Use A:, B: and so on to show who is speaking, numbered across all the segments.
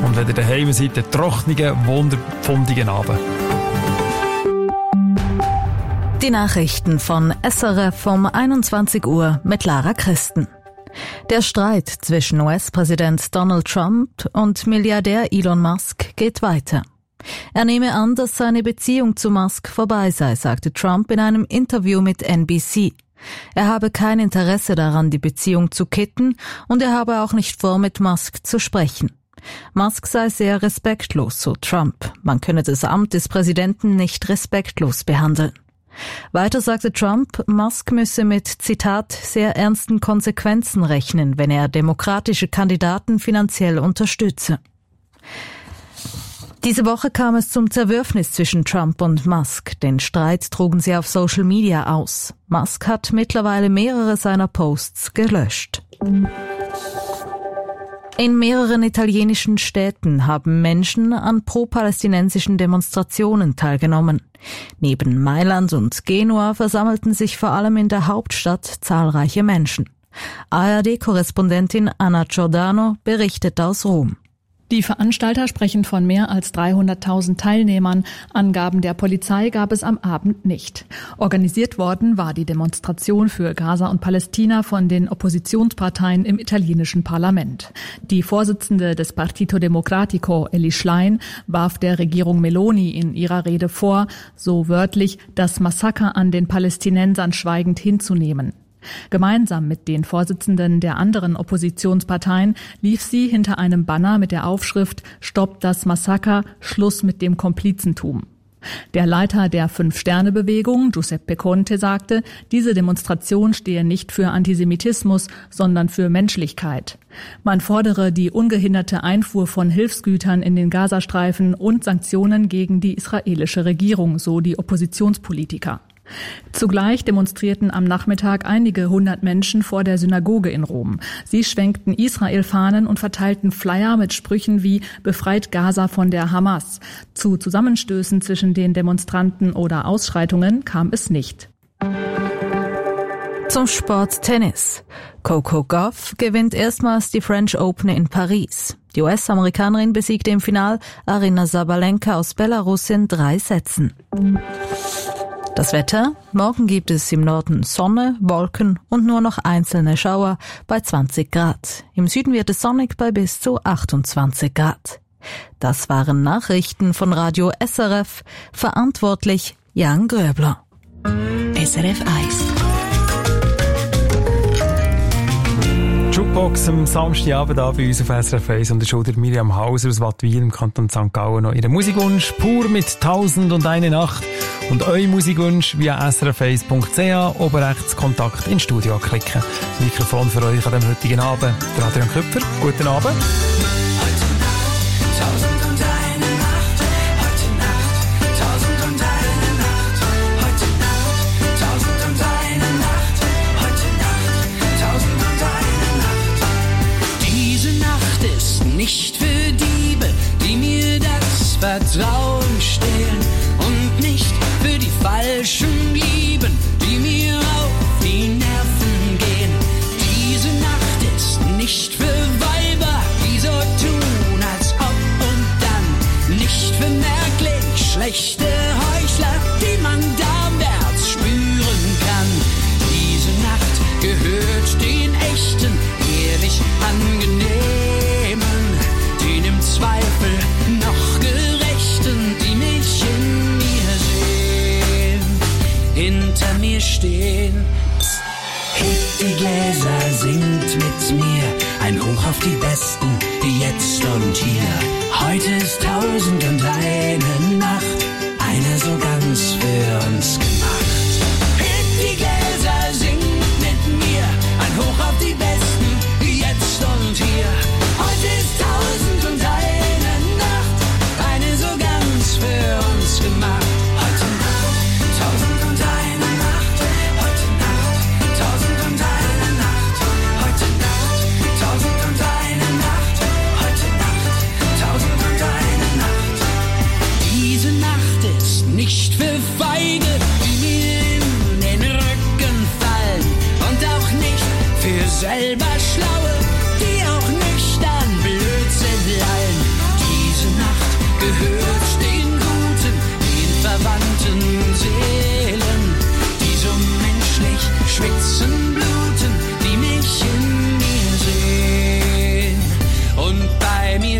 A: Und wenn ihr daheim seid, einen trockenen, wunderpfundigen Abend.
B: Die Nachrichten von SRF um 21 Uhr mit Lara Christen. Der Streit zwischen US-Präsident Donald Trump und Milliardär Elon Musk geht weiter. Er nehme an, dass seine Beziehung zu Musk vorbei sei, sagte Trump in einem Interview mit NBC. Er habe kein Interesse daran, die Beziehung zu kitten, und er habe auch nicht vor, mit Musk zu sprechen. Musk sei sehr respektlos, so Trump. Man könne das Amt des Präsidenten nicht respektlos behandeln. Weiter sagte Trump, Musk müsse mit, Zitat, sehr ernsten Konsequenzen rechnen, wenn er demokratische Kandidaten finanziell unterstütze. Diese Woche kam es zum Zerwürfnis zwischen Trump und Musk. Den Streit trugen sie auf Social Media aus. Musk hat mittlerweile mehrere seiner Posts gelöscht. In mehreren italienischen Städten haben Menschen an pro-palästinensischen Demonstrationen teilgenommen. Neben Mailand und Genua versammelten sich vor allem in der Hauptstadt zahlreiche Menschen. ARD-Korrespondentin Anna Giordano berichtet aus Rom.
C: Die Veranstalter sprechen von mehr als 300.000 Teilnehmern. Angaben der Polizei gab es am Abend nicht. Organisiert worden war die Demonstration für Gaza und Palästina von den Oppositionsparteien im italienischen Parlament. Die Vorsitzende des Partito Democratico, Elly Schlein, warf der Regierung Meloni in ihrer Rede vor, so wörtlich, das Massaker an den Palästinensern schweigend hinzunehmen. Gemeinsam mit den Vorsitzenden der anderen Oppositionsparteien lief sie hinter einem Banner mit der Aufschrift »Stoppt das Massaker, Schluss mit dem Komplizentum«. Der Leiter der Fünf-Sterne-Bewegung, Giuseppe Conte, sagte, diese Demonstration stehe nicht für Antisemitismus, sondern für Menschlichkeit. Man fordere die ungehinderte Einfuhr von Hilfsgütern in den Gazastreifen und Sanktionen gegen die israelische Regierung, so die Oppositionspolitiker. Zugleich demonstrierten am Nachmittag einige hundert Menschen vor der Synagoge in Rom. Sie schwenkten Israel-Fahnen und verteilten Flyer mit Sprüchen wie »Befreit Gaza von der Hamas«. Zu Zusammenstößen zwischen den Demonstranten oder Ausschreitungen kam es nicht.
B: Zum Sport Tennis. Coco Gauff gewinnt erstmals die French Open in Paris. Die US-Amerikanerin besiegte im Final Aryna Sabalenka aus Belarus in 3 Sätzen. Das Wetter: Morgen gibt es im Norden Sonne, Wolken und nur noch einzelne Schauer bei 20 Grad. Im Süden wird es sonnig bei bis zu 28 Grad. Das waren Nachrichten von Radio SRF. Verantwortlich Jan Gröbler.
D: SRF 1.
A: Jukebox am Samstagabend bei uns auf SRF 1 und der Schulter Miriam Hauser aus Wattwil im Kanton St. Gallen noch ihren Musikwunsch pur mit 1001 Nacht und euren Musikwunsch via srf1.ch oben rechts Kontakt ins Studio klicken. Mikrofon für euch an dem heutigen Abend der Adrian Köpfer. Guten Abend.
E: Nicht für Diebe, die mir das Vertrauen stehlen, und nicht für die falschen Lieben, die mir auf die Nerven gehen. Diese Nacht ist nicht für Weiber, die so tun, als ob, und dann nicht für merklich schlechte Heuchler, die man darwärts spüren kann. Diese Nacht gehört den echten, ehrlich angenehmen, Zweifel noch Gerechten, die mich in mir sehen, hinter mir stehen. Hebt die Gläser, singt mit mir ein Hoch auf die Besten, jetzt und hier. Heute ist 1001 Nacht, eine so ganz für uns gemacht. Hebt die Gläser, singt mit mir ein Hoch auf die Besten, jetzt und hier. Heute ist 1001 Nacht, eine so ganz für uns gemacht. Heute Nacht, 1001 Nacht, heute Nacht, 1001 Nacht, heute Nacht, 1001 Nacht, heute Nacht, 1001 Nacht. Diese Nacht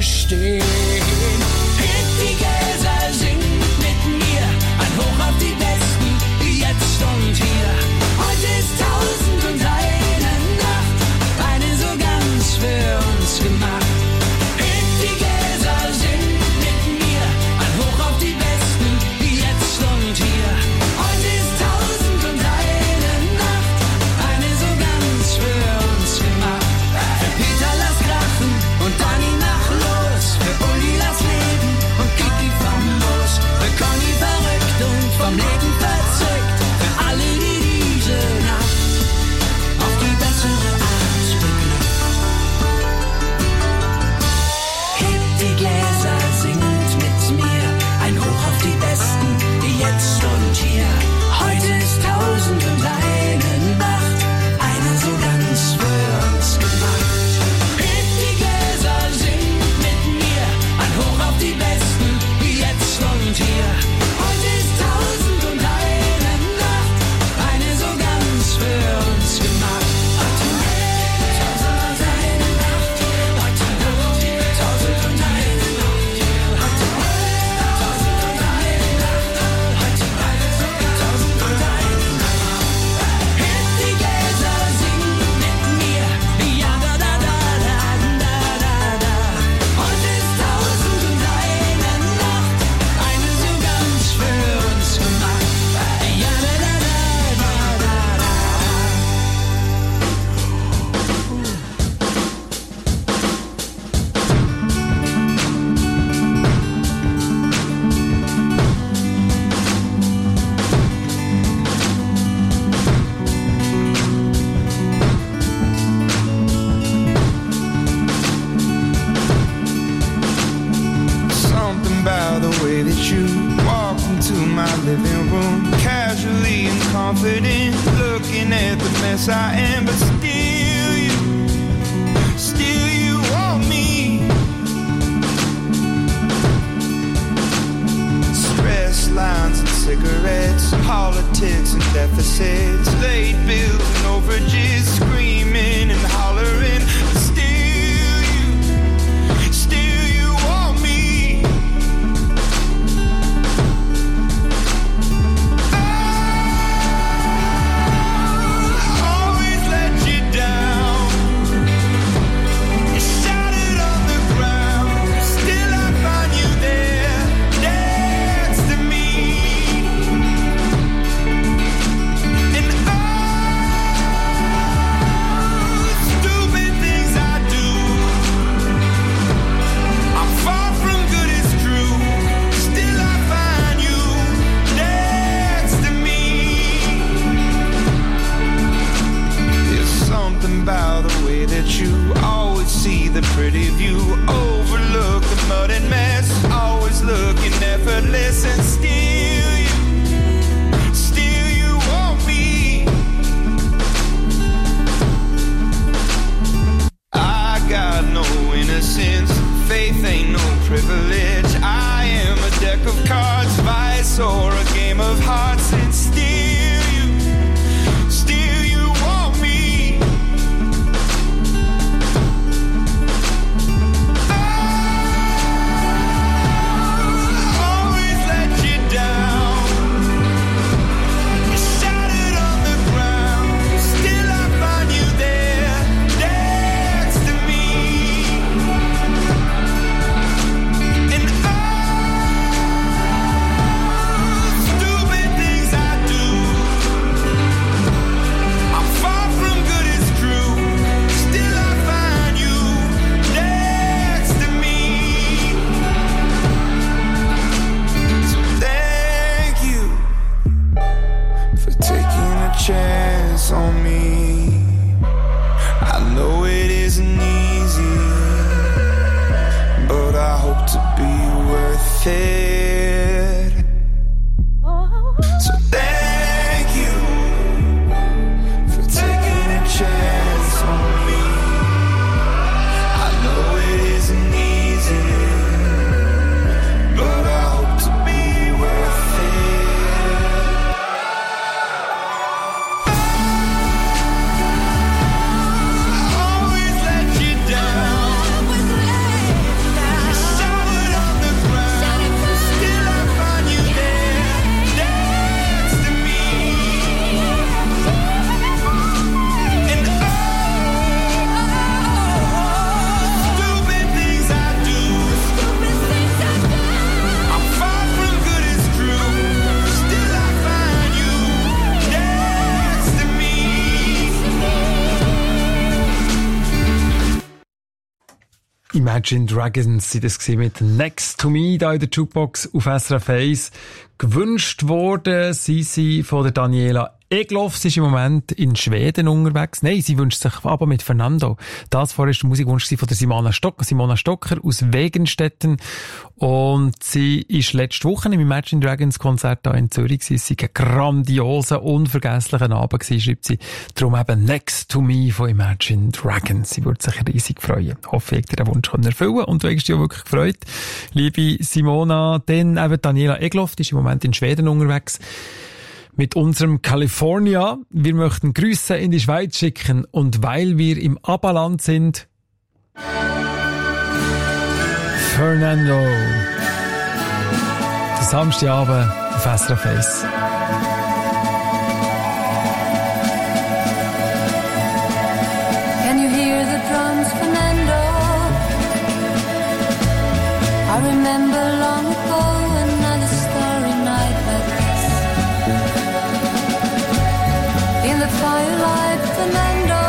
E: mir stehen. Hebt die Gläser, singt mit mir, ein Hoch auf die Besten, jetzt und hier. Heute ist 1001 Nacht, eine so ganz für uns gemacht. Hebt die Gläser, singt mit mir, ein Hoch auf die Besten, jetzt und hier. Heute ist 1001 Nacht, eine so ganz für uns gemacht. Für Peter lass krachen und Dani mach los, für Uli lass leben und Kiki famos, für Conny verrückt und vom Leben verzückt, für alle, die diese Nacht auf die bessere Art beglückt. Hebt die Gläser, singt mit mir, ein Hoch auf die Besten, jetzt und hier. Heute ist 1001 Nacht, eine so ganz für uns gemacht. Hebt die Gläser, singt mit mir, ein Hoch auf die Besten, jetzt und hier. Heute ist 1001 Nacht, eine so ganz für uns gemacht. Heute Nacht, 1001 Nacht, heute Nacht, 1001 Nacht, heute Nacht, 1001 Nacht, heute Nacht, 1001 Nacht. Hebt die Gläser, singt mit mir, ja da da da da da da da. Heute ist 1001 Nacht, eine so ganz für uns gemacht. Ja da da da da da da.
F: Something about the way that you walk into my living room, casually and confident, looking at the mess I am, but still you want me. Stress lines and cigarettes, politics and deficits, late bills and overages, screaming and hollering, but still you want me. Always let you down. You shattered on the ground, still I find you there, next to me. And stupid things I do, I'm far from good, it's true. Still I find you next to me. There's something about the way that you always see the pretty view, overlook the mud and mess, always looking effortless, and still you want me. I got no innocence, faith ain't no privilege. I am a deck of cards, vice or a game of hearts, and still you want me. Always let you down. You shattered on the ground, still I find you there, next to me. And stupid things I do, I'm far from good, it's true. Still I find you next to me. So thank you for taking a chance on me. I know it isn't easy, but I hope to be worth it. So thank you for taking a chance on me. I know it isn't easy, but I hope to be worth it. Always let you down.
A: Imagine Dragons sind das mit Next to Me da in der Jukebox auf SRF 1. Gewünscht worden sind sie von der Daniela Egloff. Sie ist im Moment in Schweden unterwegs. Nein, sie wünscht sich aber mit Fernando. Das vorher ist der Musikwunsch von der Simona Stocker aus Wegenstetten. Und sie ist letzte Woche im Imagine Dragons Konzert da in Zürich. Es war ein grandioser, unvergesslicher Abend gewesen, schreibt sie. Darum eben Next to Me von Imagine Dragons. Sie würde sich riesig freuen. Ich hoffe, ich den Wunsch erfüllen. Und du hast dich ja wirklich gefreut, liebe Simona. Dann eben Daniela Egloff, die ist im Moment in Schweden unterwegs. Mit unserem California. Wir möchten Grüße in die Schweiz schicken und weil wir im Abaland sind, Fernando. Der Samstagabend auf SRF 1.
G: Can you hear the drums, Fernando? I remember long ago another starry night like this. In the firelight, Fernando,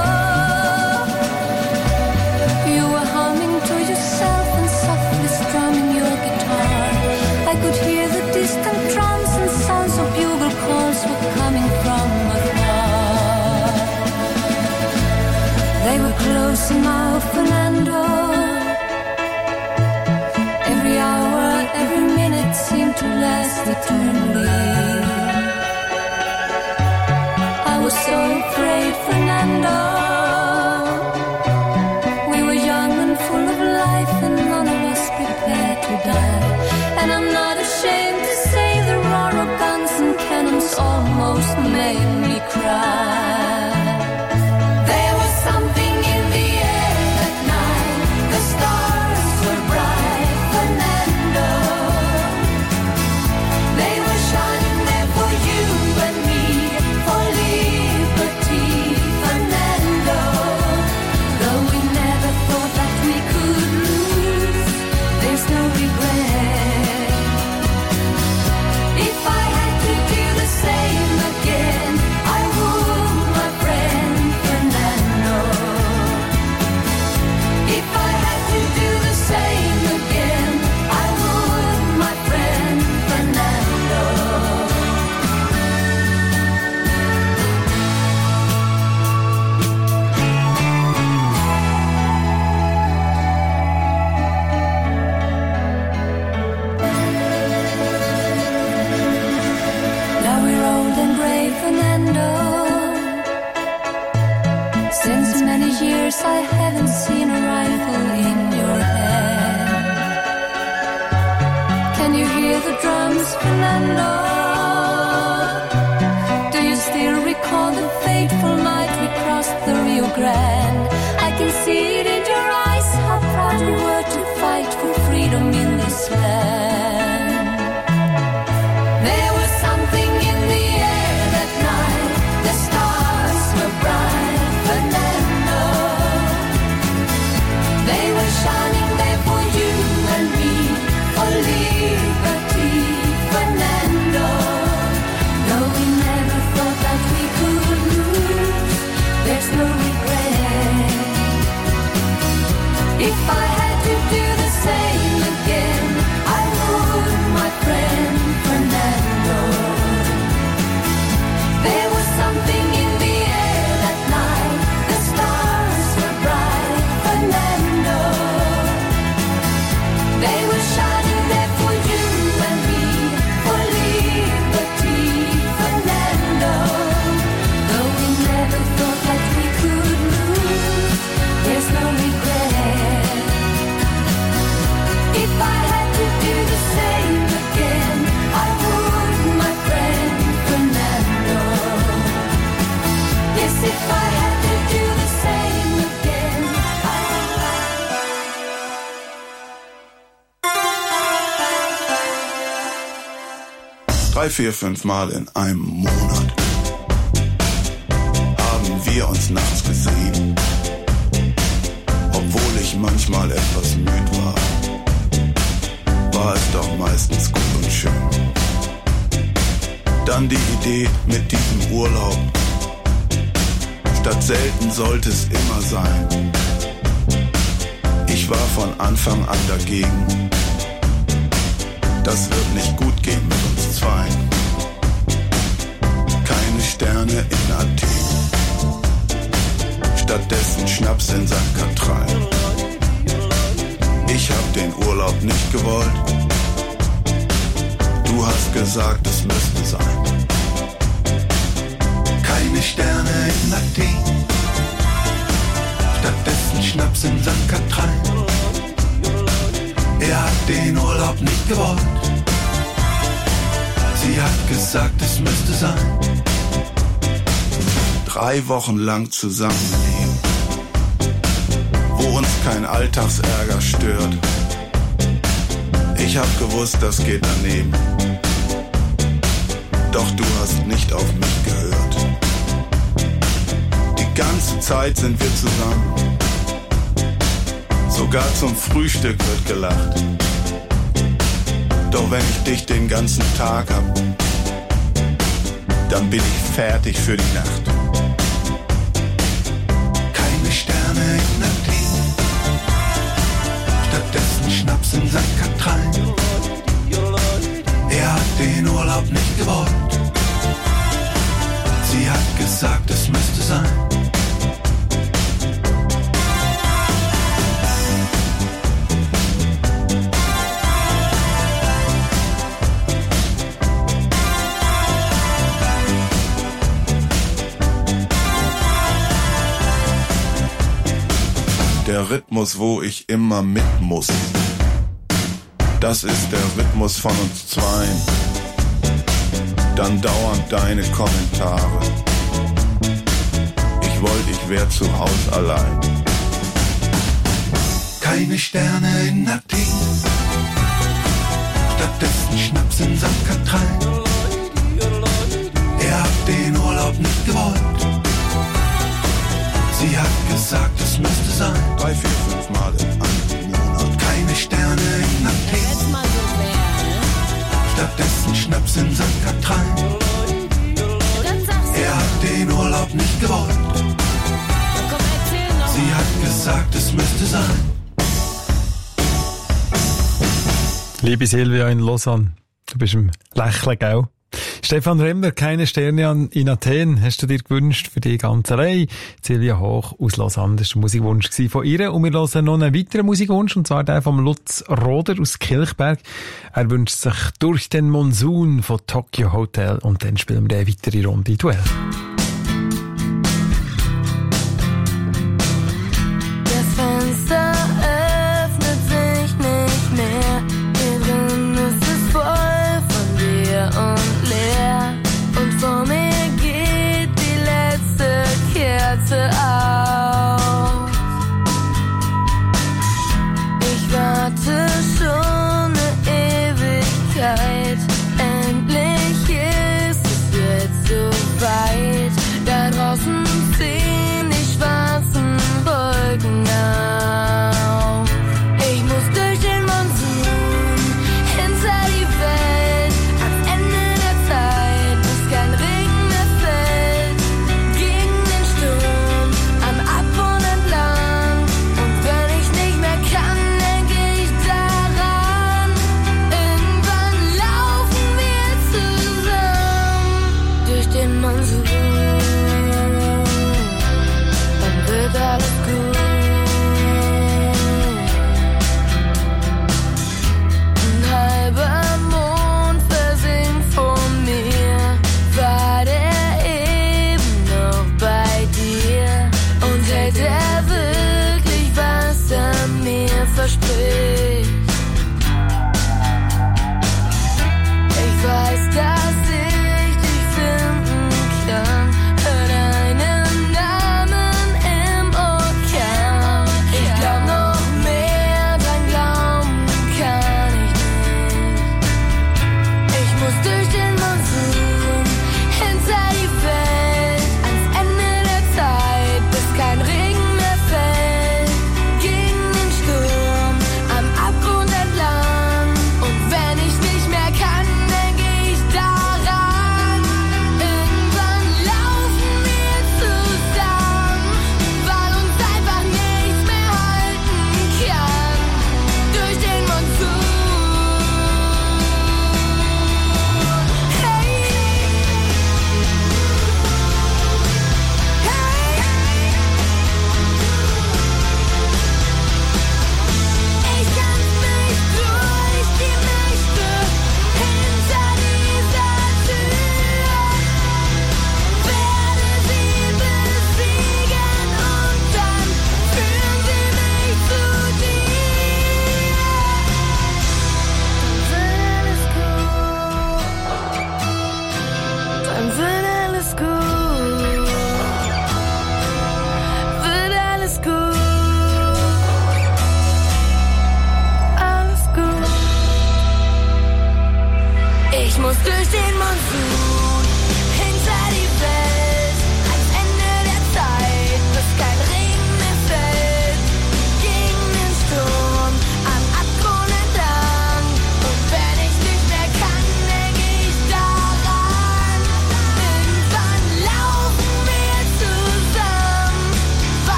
G: you were humming to yourself and softly strumming your guitar. I could hear the distant drums and sounds of bugle calls were coming from afar. They were close now, Fernando. Every hour, every minute seemed to last eternally. I was so afraid, Fernando. We were young and full of life and none of us prepared to die. And I'm not ashamed to say the roar of guns and cannons almost made me cry. There was something in the air that night. The stars were bright, Fernando. They were shining there for you and me, for liberty, Fernando. Though we never thought that we could lose, there's no regret. If I had to do the same again, I would, my friend Fernando. If I had to do the same again, I would, my friend Fernando. Now we're old and gray, Fernando. Since many years I haven't seen a rifle in your hand. Can you hear the drums, Fernando? Do you still recall the fateful night we crossed the Rio Grande? I can see it in your eyes, how proud we were to fight for freedom in this land. There was something in the air that night. The stars were bright, Fernando. They were shining there for you and me, for liberty, Fernando. Though we never thought that we could lose, there's no regret. If I had to do the same again, I would, my friend Fernando. There was something in the air that night. The stars were bright, Fernando. They were shining there for you and me, for liberty, Fernando. Though we never thought that we could lose, there's no regret. If I had to do the same again, I would, my friend Fernando. Yes, if I had to do the same again, I would.
H: 3, 4, 5 Mal in einem Monat haben wir uns nachts gesehen. Obwohl ich manchmal etwas müde war es doch meistens gut und schön. Dann die Idee mit diesem Urlaub. Statt selten sollte es immer sein. Ich war von Anfang an dagegen. Das wird nicht gut gehen mit uns zwei. Keine Sterne in Athen. Stattdessen Schnaps in St. Katrin. Ich hab den Urlaub nicht gewollt. Du hast gesagt, es müsste sein. Keine Sterne in Athen. Stattdessen Schnaps in St. Katrin. Er hat den Urlaub nicht gewollt. Sie hat gesagt, es müsste sein. 3 Wochen lang zusammenleben, wo uns kein Alltagsärger stört. Ich hab gewusst, das geht daneben. Doch du hast nicht auf mich gehört. Die ganze Zeit sind wir zusammen. Sogar zum Frühstück wird gelacht. Doch wenn ich dich den ganzen Tag hab, dann bin ich fertig für die Nacht. Keine Sterne in Athen. Stattdessen Schnaps in St. Katrin. Er hat den Urlaub nicht gewollt. Sie hat gesagt, es müsste sein. Der Rhythmus, wo ich immer mit muss. Das ist der Rhythmus von uns zweien. Dann dauernd deine Kommentare. Ich wollte, ich wär zu Haus allein. Keine Sterne in Athen. Stattdessen Schnaps in St. Katrin. Er hat den Urlaub nicht gewollt. Sie hat gesagt, es müsste sein. 3, 4, 5 Mal im Monat. Keine Sterne in Athen. Stattdessen Schnaps in St. Katrin. Er hat den Urlaub nicht gewollt. Sie hat gesagt, es müsste sein.
A: Liebe Silvia in Lausanne, du bist im Lächeln, gell? Stefan Remmler, keine Sterne in Athen, hast du dir gewünscht für die ganze Reihe. Silvia Hoch aus Lausanne, das war der Musikwunsch von ihr. Und wir hören noch einen weiteren Musikwunsch, und zwar der von Lutz Roder aus Kilchberg. Er wünscht sich «Durch den Monsun» von Tokyo Hotel, und dann spielen wir eine weitere Runde Duell.
G: Das Fenster öffnet sich nicht mehr. Hier drin ist es voll von dir und leer. Und vor mir geht die letzte Kerze aus. Ich warte schon eine Ewigkeit. Endlich ist es jetzt so weit.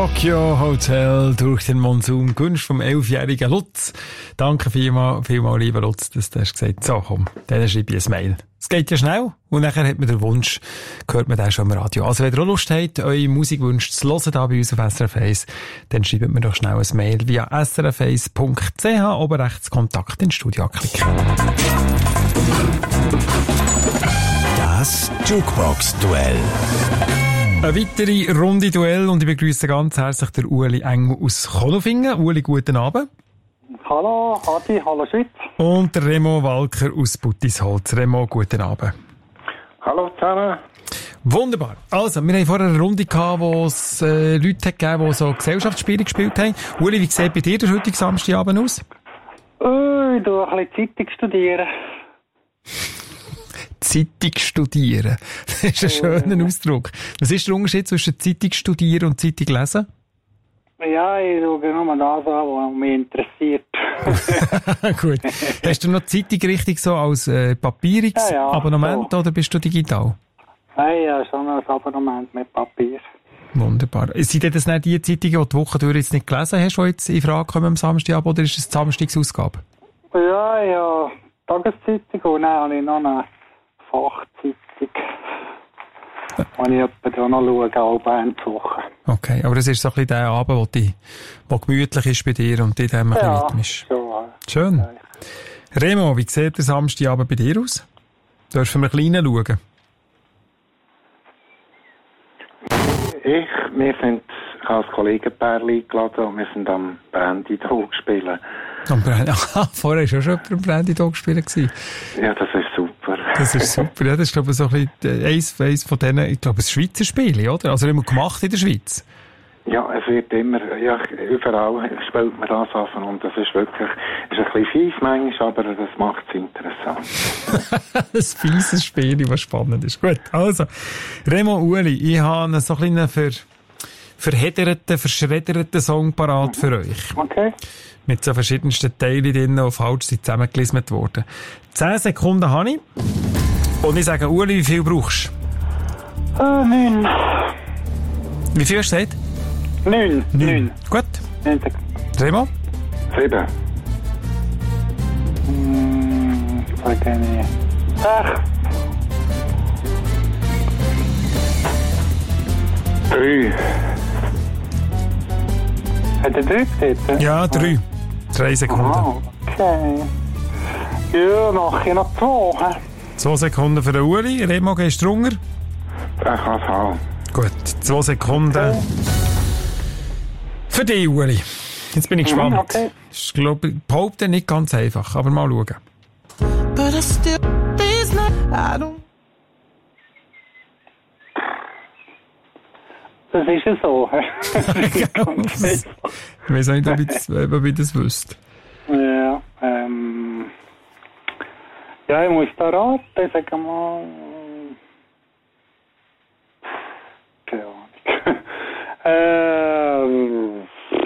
A: Tokyo Hotel durch den Monsun, Gunst vom 11-jährigen Lutz. Danke vielmals, lieber Lutz, dass du hast gesagt, so komm, dann schreibe ich ein Mail. Es geht ja schnell und nachher hat man den Wunsch, hört man den schon im Radio. Also wenn ihr auch Lust habt, eure Musikwünsche zu hören da bei uns auf SRF 1, dann schreibt mir doch schnell ein Mail via srf1.ch, oben rechts Kontakt ins Studio klicken.
I: Das Jukebox-Duell.
A: Eine weitere Runde Duell und ich begrüße ganz herzlich den Ueli Engel aus Konolfingen. Ueli, guten Abend.
J: Hallo Adi, hallo Schweiz.
A: Und der Remo Walker aus Buttisholz. Remo, guten Abend.
J: Hallo zusammen.
A: Wunderbar. Also, wir haben vorher eine Runde gehabt, wo es Leute gegeben, die so Gesellschaftsspiele gespielt haben. Ueli, wie sieht bei dir der heutige Samstagabend aus?
J: Ich tue ein bisschen Zeitung studieren.
A: Zeitung studieren. Das ist ein schöner Ausdruck. Was ist der Unterschied zwischen Zeitung studieren und Zeitung lesen?
J: Ja, ich schaue nur das an, was mich interessiert.
A: Gut. Hast du noch Zeitung richtig so als papieriges Abonnement oder bist du digital?
J: Nein, ja, schon ein Abonnement mit Papier.
A: Wunderbar. Sind das nicht die Zeitungen, die du Woche durch jetzt nicht gelesen hast, die jetzt in Frage kommen am Samstagabend, oder ist es die Samstagsausgabe?
J: Ja, Tageszeitung und dann habe ich noch eine Fachzeitung, die ich etwa noch schaue, alle Woche.
A: Okay, aber das ist so ein bisschen der Abend, der gemütlich ist bei dir und dir dem ein bisschen widmest. Schön. Ja. Remo, wie sieht der Samstagabend bei dir aus? Dürfen wir ein bisschen reinschauen?
J: Wir sind als Kollegenpärchen eingeladen und wir sind am Brandy Dog spielen.
A: Vorher war schon jemand am Brandy Dog spielen.
J: Ja, das ist super.
A: Das ist super, ja, das ist, glaube ich, so ein bisschen eins von denen, ich glaube, ein Schweizer Spiel, oder? Also immer gemacht in der Schweiz.
J: Ja, es wird immer, ja, überall spielt man das auf und das ist wirklich, ist ein bisschen fies manchmal, aber das macht es interessant.
A: Ein fieses Spiel, was spannend ist. Gut, also, Remo, Ueli, ich habe so ein bisschen verschredderten Song parat für euch.
J: Okay.
A: Mit so verschiedensten Teilen drin, die falsch sind zusammengelistet worden. 10 Sekunden habe ich. Und ich sage, Ueli, wie viel brauchst
J: du? 9.
A: Wie viel hast du gesagt?
J: 9.
A: Gut. 9. Remo?
J: 7. Sag ich. 8. 3. Hat er 3 gesagt?
A: Ja, 3. 3 Sekunden.
J: Oh, okay. Ja, mache ich noch 2.
A: 2 Sekunden für den Ueli. Remo, gehst du runter?
J: Ich kann es haben.
A: Gut, 2 Sekunden. Für dich, Ueli. Jetzt bin ich gespannt.
J: Okay.
A: Ich glaube, behaupte nicht ganz einfach, aber mal schauen.
E: But I still, these nights, I don't.
J: Das ist ja so.
A: Ich weiß nicht, ob ich das wüsste.
J: Ja, ja, ich muss da raten, ich sage mal. Keine Ahnung.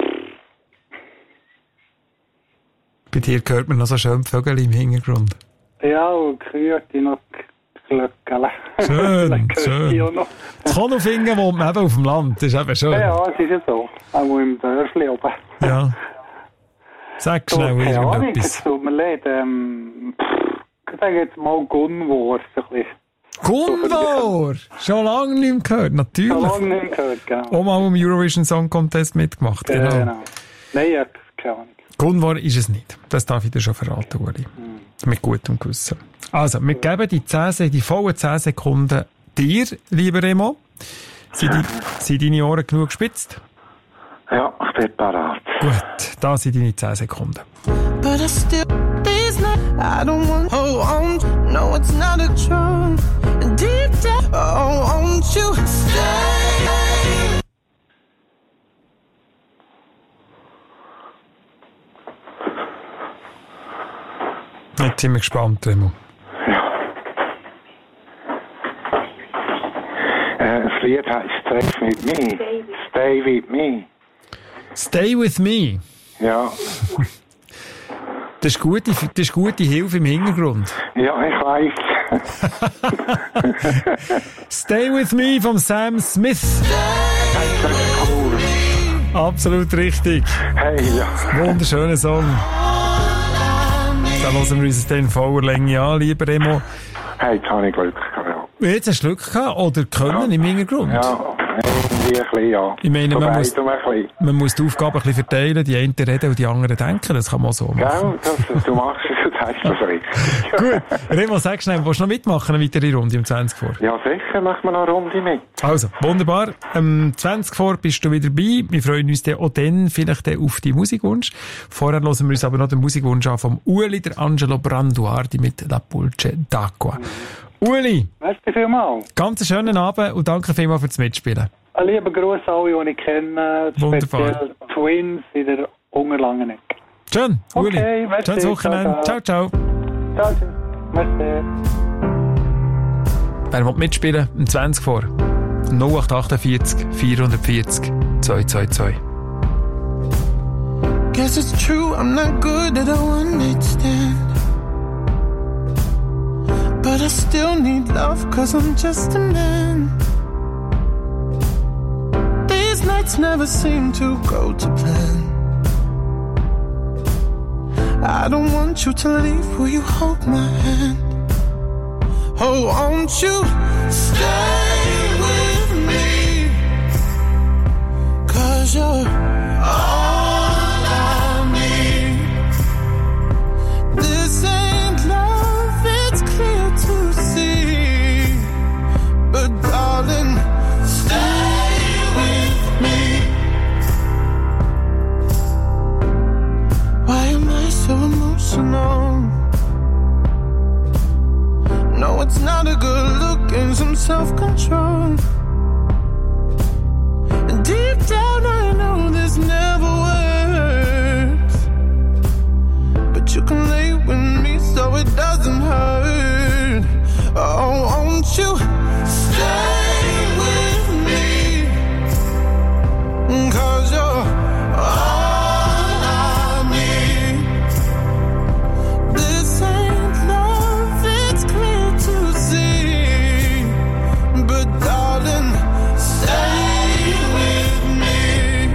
A: Bei dir hört man noch so schön Vögel im Hintergrund.
J: Ja, und Kühe, die noch glöckeln.
A: Schön, schön. Das Konolfingen wohnt man eben auf dem Land, das ist eben schön.
J: Ja, es ist ja so. Auch im Dörfli oben.
A: Ja. Sag schnell irgendetwas.
J: Es tut mir leid. Ich sage jetzt mal Gunvor.
A: Gunvor! Schon lange nicht mehr gehört, natürlich.
J: Schon lange nicht mehr gehört, genau.
A: Auch mal im Eurovision Song Contest mitgemacht, genau.
J: Genau. Nein, ja, keine Ahnung.
A: Gunvor ist es nicht. Das darf ich dir schon verraten, Uli. Mit gutem Gewissen. Also, wir geben die vollen 10 Sekunden dir, lieber Remo. Sind deine Ohren genug gespitzt?
J: Ja, ich bin parat.
A: Gut, da sind deine 10 Sekunden.
E: But I still, these nights, I don't want to hold on. No, it's not a truth. Deep down, oh, won't you stay?
A: Jetzt sind wir gespannt, Remo.
J: Das Lied heißt Stay with me. Stay with me.
A: Stay with me?
J: Ja.
A: Das ist gute Hilfe im Hintergrund.
J: Ja, ich weiss.
A: Stay with me von Sam Smith.
J: Das ist cool.
A: Absolut richtig.
J: Hey, ja.
A: Wunderschöner Song. Da hören wir uns in voller Länge an, lieber Remo.
J: Hey, jetzt habe ich Glück gehabt, ja.
A: Jetzt hast du Glück gehabt oder können im Hintergrund?
J: Ja, irgendwie ein bisschen, ja.
A: Ich meine, man muss die Aufgaben ein bisschen verteilen, die einen reden und die anderen denken, das kann man so machen.
J: Ja, du machst es, das heisst das richtig.
A: Gut, Remo, sag schnell, willst du noch mitmachen, eine weitere Runde um 20 vor?
J: Ja, sicher, machen wir noch eine Runde mit.
A: Also, wunderbar. 20 vor bist du wieder dabei. Wir freuen uns dann auch dann vielleicht auf die Musikwunsch. Vorher hören wir uns aber noch den Musikwunsch an vom Uli, der Angelo Branduardi mit La Pulce d'Acqua. Uli!
I: Merci vielmals.
A: Ganz einen schönen Abend und danke vielmals fürs Mitspielen.
I: Ein lieber Gruß an alle, die ich kenne, speziell Twins in der Unterlangenegg.
A: Schön, Uli.
I: Okay, merci.
A: Schönes Wochenende. Ciao, ciao.
I: Ciao, ciao. Merci.
A: Wer will mitspielen? 20 vor. 0848 440 222.
F: Guess it's true, I'm not good at a one-night stand. But I still need love, 'cause I'm just a man. These nights never seem to go to plan. I don't want you to leave, will you hold my hand? Oh, won't you stay with me? 'Cause you're all I need. This ain't love, it's clear to see. But darling, stay with me. Why am I so emotional? No, it's not a good look and some self-control. And deep down I know this never works. But you can lay with me so it doesn't hurt. Oh, won't you stay with me? 'Cause you're all I need. This ain't love, it's clear to see. But darling, stay with me.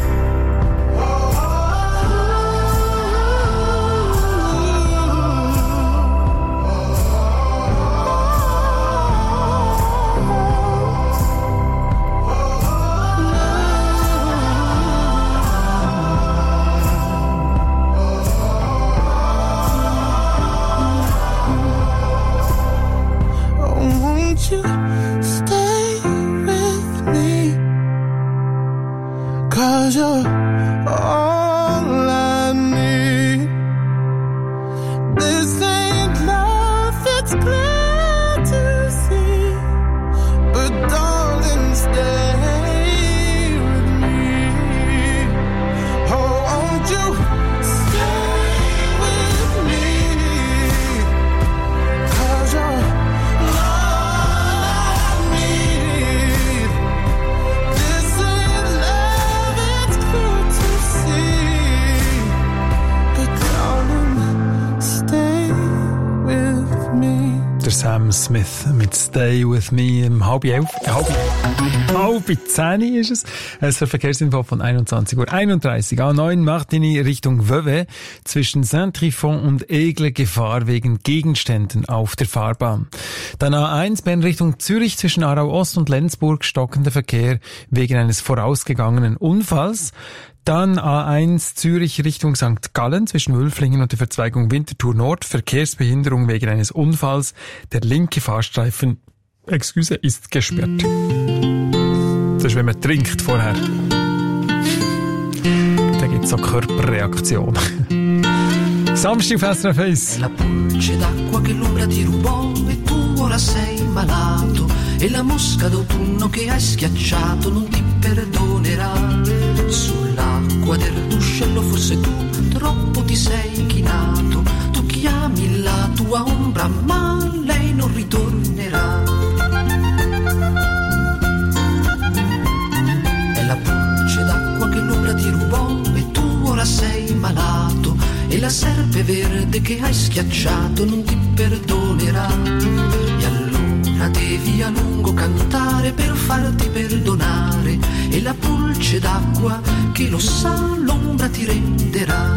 F: Oh, won't you stay with me? 'Cause you're all I need. This ain't love, it's clear to see. But darling, stay with me. Oh, won't you stay with me? 'Cause you're all I need. This ain't love, it's clear to see. But darling, stay with me.
A: Der Sam Smith mit Stay With Me um 10:30 ist es. Es ist ein Verkehrsinfo von 21:31 A9 Martigny Richtung Vevey zwischen Saint-Trifon und Aigle Gefahr wegen Gegenständen auf der Fahrbahn. Dann A1 Bern Richtung Zürich zwischen Aarau Ost und Lenzburg stockender Verkehr wegen eines vorausgegangenen Unfalls. Dann A1 Zürich Richtung St. Gallen zwischen Wülflingen und der Verzweigung Winterthur Nord. Verkehrsbehinderung wegen eines Unfalls. Der linke Fahrstreifen, ist gesperrt. Das ist, wenn man trinkt vorher. Da gibt es so Körperreaktionen. Samstag auf SRF 1.
E: La pulce d'acqua che l'ombra ti rubò e tu ora sei malato e la mosca d'autunno che hai schiacciato non ti perdonerà. Sull'acqua del ruscello forse tu troppo ti sei chinato. Tu chiami la tua ombra ma lei non ritornerà. È la pulce d'acqua che l'ombra ti rubò e tu ora sei malato e la serpe verde che hai schiacciato non ti perdonerà. E allora allora devi a lungo cantare per farti perdonare, e la pulce d'acqua che lo sa l'ombra ti renderà.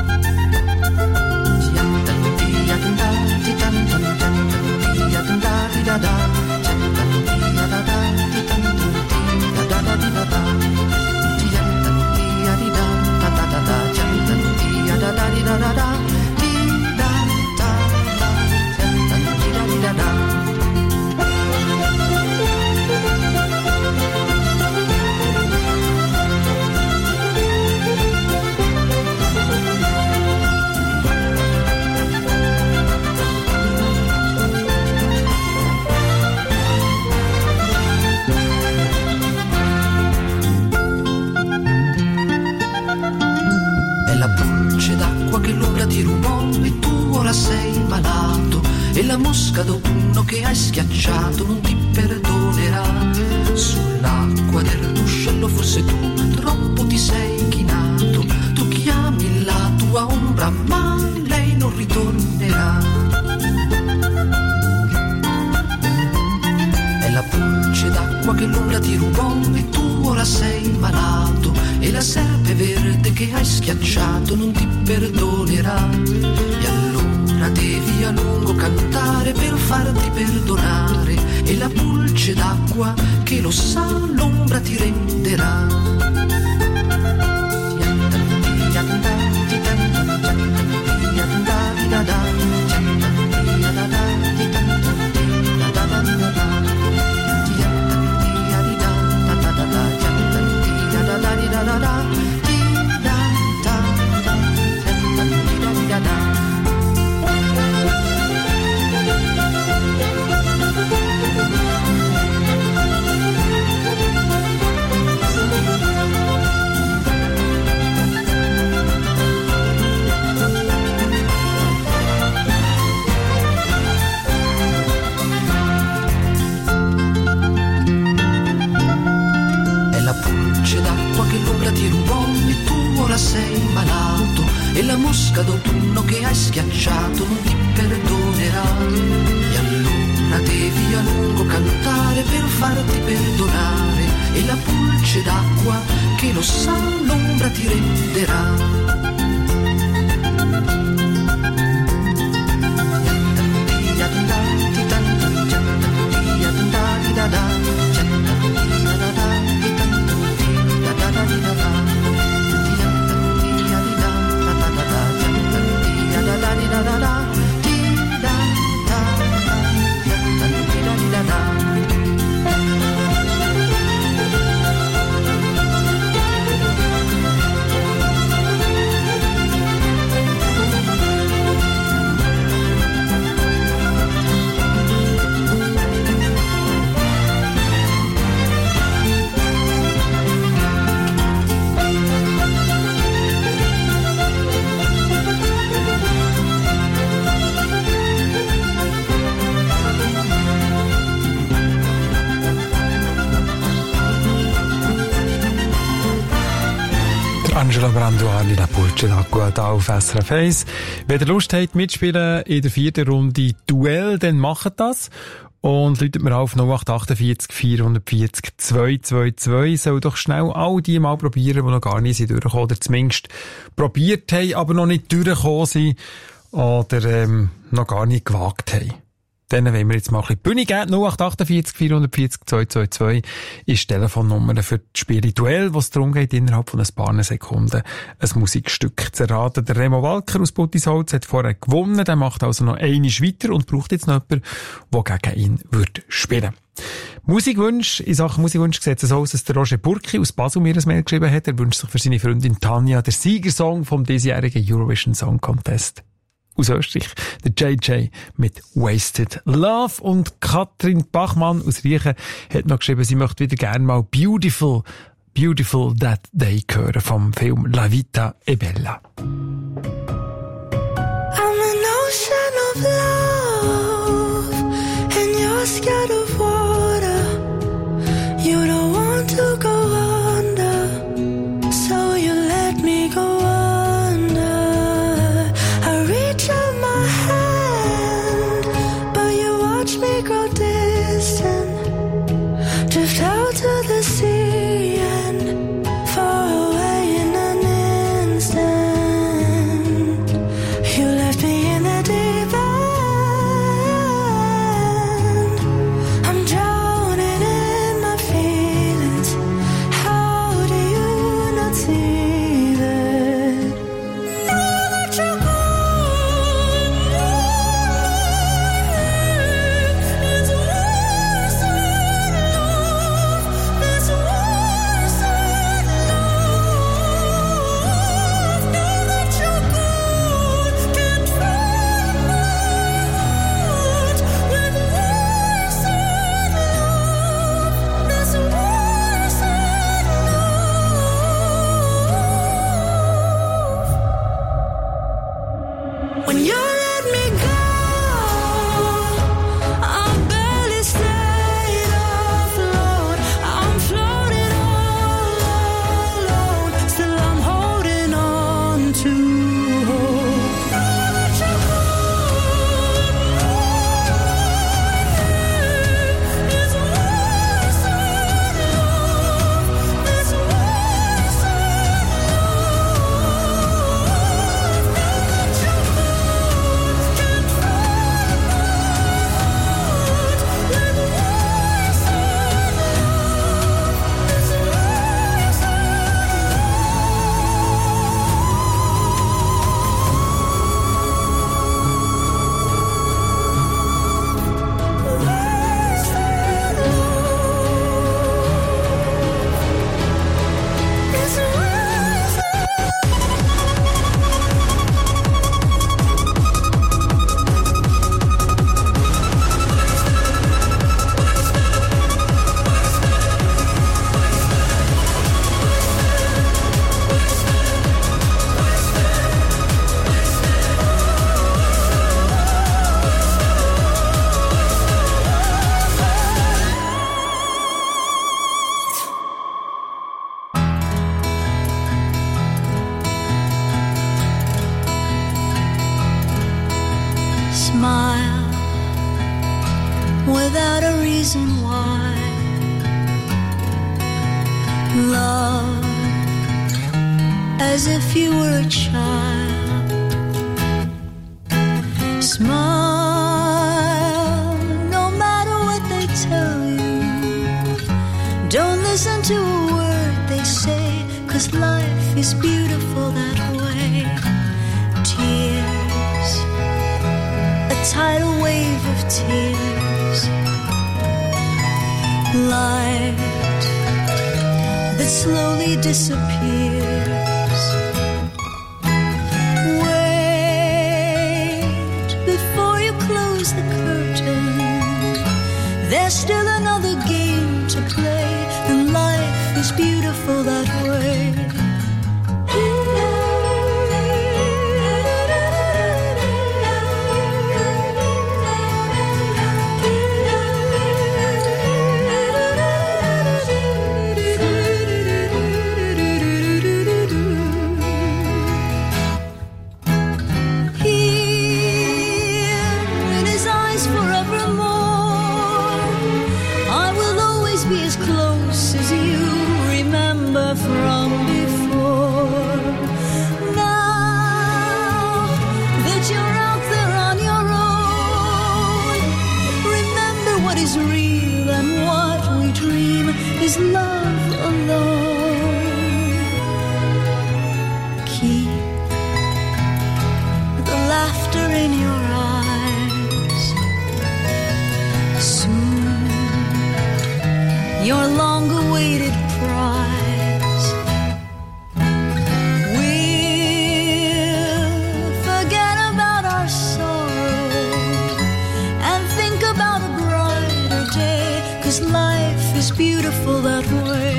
E: Ti rubò e tu ora sei malato, e la mosca d'autunno che hai schiacciato non ti perdonerà. Sull'acqua del ruscello forse tu troppo ti sei chinato, tu chiami la tua ombra ma lei non ritornerà. È la pulce d'acqua che l'ombra ti rubò e tu ora sei malato, e la serpe verde che hai schiacciato non ti perdonerà. E allora devi a lungo cantare per farti perdonare, e la pulce d'acqua che lo sa l'ombra ti renderà. Sei malato, e la mosca d'autunno che hai schiacciato non ti perdonerà. E allora devi a lungo cantare per farti perdonare, e la pulce d'acqua che lo sa l'ombra ti renderà.
A: Angela Branduardi, «La Pulce d'acqua» hier auf SRF 1. Wenn ihr Lust habt, mitspielen in der 4. Runde Duell, dann macht das. Und läutet mir auf 0848 440 222. Soll doch schnell all die mal probieren, die noch gar nicht durchgekommen oder zumindest probiert haben, aber noch nicht durchgekommen sind oder noch gar nicht gewagt haben. Denen wollen wir jetzt mal ein bisschen Bühne geben. 0848 440 222 ist die Telefonnummer für das Spiel Duell, wo es darum geht, innerhalb von ein paar Sekunden ein Musikstück zu erraten. Der Remo Walker aus Buttisholz hat vorher gewonnen, der macht also noch einmal weiter und braucht jetzt noch jemanden, der gegen ihn wird spielen. Musikwunsch, in Sachen Musikwunsch sieht es so aus, dass der Roger Burki aus Basel mir ein Mail geschrieben hat. Er wünscht sich für seine Freundin Tanja den Siegersong vom diesjährigen Eurovision Song Contest. Aus Österreich, der JJ mit Wasted Love. Und Katrin Bachmann aus Riechen hat noch geschrieben, sie möchte wieder gerne mal Beautiful That Day hören vom Film La Vita è Bella.
K: I'm an ocean of love and you're scared of water. You don't want to go under, so you let me go. Me grow dim. without a reason why. Love as if you were a child. Smile no matter what they tell you. Don't listen to a word they say, 'cause life is beautiful that way. Tears, a tidal wave of tears. Light that slowly disappears. Wait before you close the curtain. There's still another game to play, and life is beautiful that way. From before, now that you're out there on your own, remember what is real and what we dream is love alone. Keep the laughter in your eyes. Soon your long-awaited prize life is beautiful that way.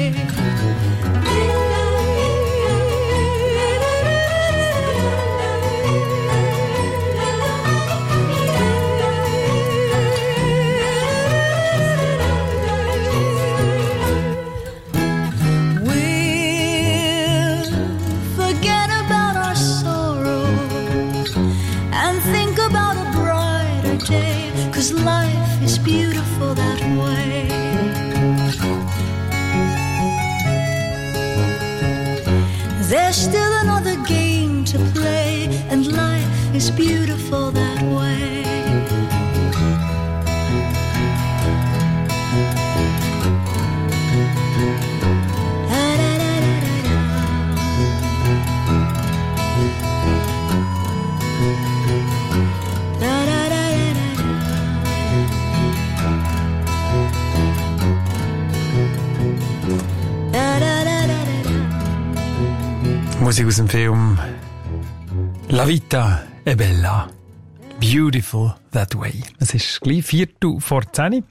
K: We'll forget about our sorrow and think about a brighter day, 'cause life is beautiful that way. There's still another game to play, and life is beautiful that way.
A: Musik aus dem Film La Vita è Bella. Beautiful that way. Es ist gleich 9:45.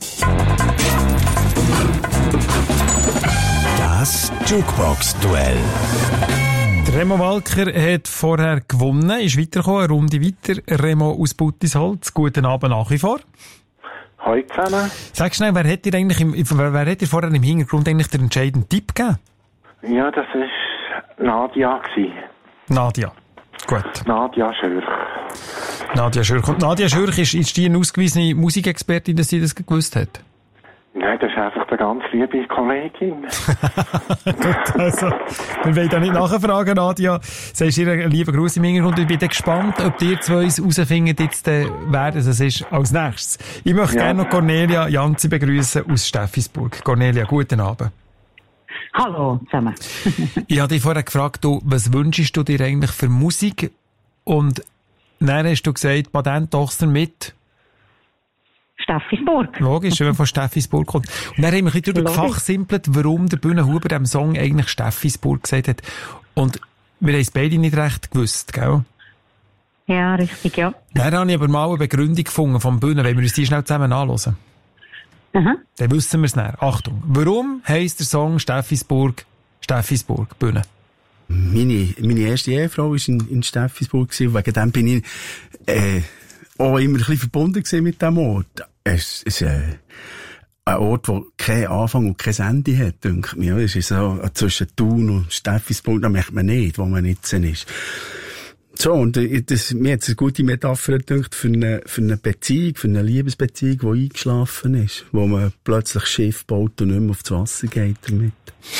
L: Das Jukebox-Duell.
A: Remo Walker hat vorher gewonnen, ist weitergekommen, eine Runde weiter. Remo aus Buttisholz, guten Abend nach wie vor.
J: Hallo zusammen.
A: Sag schnell, wer hat dir vorher im Hintergrund eigentlich den entscheidenden Tipp gegeben?
J: Ja, das war Nadia.
A: Nadia, gut.
J: Nadia Schürch.
A: Nadia Schürch. Und Nadia Schürch, ist die eine ausgewiesene Musikexpertin, dass sie das gewusst hat?
J: Nein, das ist einfach eine ganz liebe Kollegin.
A: Gut, also, wir wollen da nicht nachfragen, Nadia. Sagst dir einen lieben Gruß im Hintergrund. Ich bin gespannt, ob dir zwei herausfinden, jetzt, wer das ist als nächstes. Ich möchte gerne noch Cornelia Janzi begrüßen aus Steffisburg. Cornelia, guten Abend.
M: Hallo zusammen.
A: Ich habe dich vorher gefragt, was wünschst du dir eigentlich für Musik? Und dann hast du gesagt, Patentochster mit
M: Steffisburg.
A: Logisch, wenn man von Steffisburg kommt. Und dann haben wir ein bisschen gefachsimpelt, warum der Bühnenhuber dem Song eigentlich Steffisburg gesagt hat. Und wir haben es beide nicht recht gewusst, gell?
M: Ja, richtig, ja.
A: Dann habe ich aber mal eine Begründung gefunden vom Bühnen, wenn wir uns die schnell zusammen anhören.
M: Aha.
A: Dann wissen wir es näher. Achtung, warum heisst der Song Steffisburg, Bühne?
L: Meine erste Ehefrau war in Steffisburg gewesen, wegen dem bin ich auch immer ein bisschen verbunden mit diesem Ort. Es ist ein Ort, der keinen Anfang und kein Ende hat, denke ich mir. Es ist so zwischen Thun und Steffisburg, da merkt man nicht, wo man jetzt ist. So, und mir hat es eine gute Metapher gedacht für eine Beziehung, für eine Liebesbeziehung, die eingeschlafen ist, wo man plötzlich Schiff baut und nicht mehr aufs Wasser geht damit.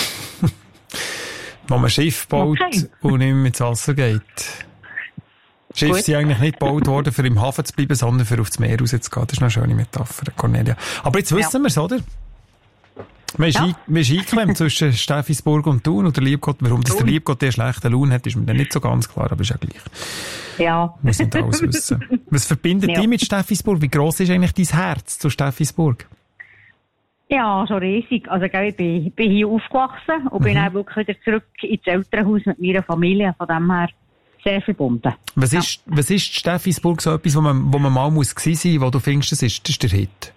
A: Wo man Schiff baut und nicht mehr ins Wasser geht. Schiffe sind eigentlich nicht gebaut worden, für im Hafen zu bleiben, sondern für aufs Meer rauszugehen. Das ist eine schöne Metapher, Cornelia. Aber jetzt wissen wir es, oder? Man ist eingeklemmt zwischen Steffisburg und Thun oder Liebgott. Warum das der Liebgott der schlechte Laune hat, ist mir dann nicht so ganz klar, aber ist ja gleich.
M: Ja.
A: Muss nicht alles wissen. Was verbindet dich mit Steffisburg? Wie gross ist eigentlich dein Herz zu Steffisburg?
M: Ja, so riesig. Also, ich bin hier aufgewachsen und bin auch wirklich wieder zurück ins Elternhaus mit meiner Familie. Von dem her sehr verbunden. Was ist Steffisburg so etwas, wo man mal muss gewesen sein, wo du findest, das ist der Hit?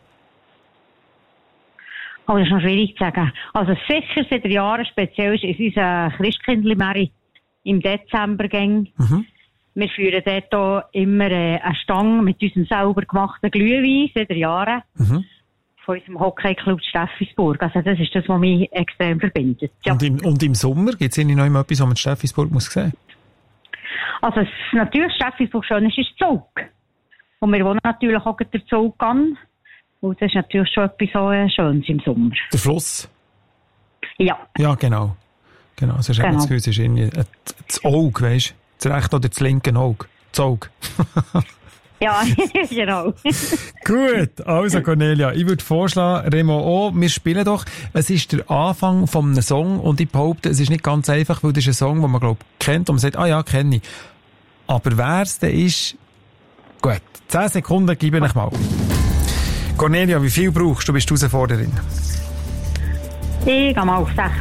M: Oh, das ist noch schwierig zu sagen. Also sicher seit Jahren speziell ist unser Christkindlmärchen im Dezember gang. Wir führen dort auch immer eine Stange mit unserem selber gemachten Glühwein seit Jahren. Von unserem Hockeyclub Steffisburg. Also das ist das, was mich extrem verbindet. Ja. Und im Sommer gibt es noch immer etwas, was man in Steffisburg muss sehen? Also natürlich Steffisburg schön ist der Zug. Und wir wohnen natürlich auch der Zug an. Und das ist natürlich schon etwas so Schönes im Sommer. Der Fluss? Ja. Ja, genau. Genau, das ist irgendwie das Auge, weisst du? Das rechte oder das linke Auge. Das Auge. Ja, genau. Gut, also Cornelia, ich würde vorschlagen, Remo auch, wir spielen doch, es ist der Anfang von einem Song und ich behaupte, es ist nicht ganz einfach, weil das ist ein Song, den man, glaube ich, kennt und man sagt, ah ja, kenne ich. Aber wer es denn ist, gut, 10 Sekunden gebe ich mal. Cornelia, wie viel brauchst du? Bist du Herausforderin? Ich gehe mal auf 6.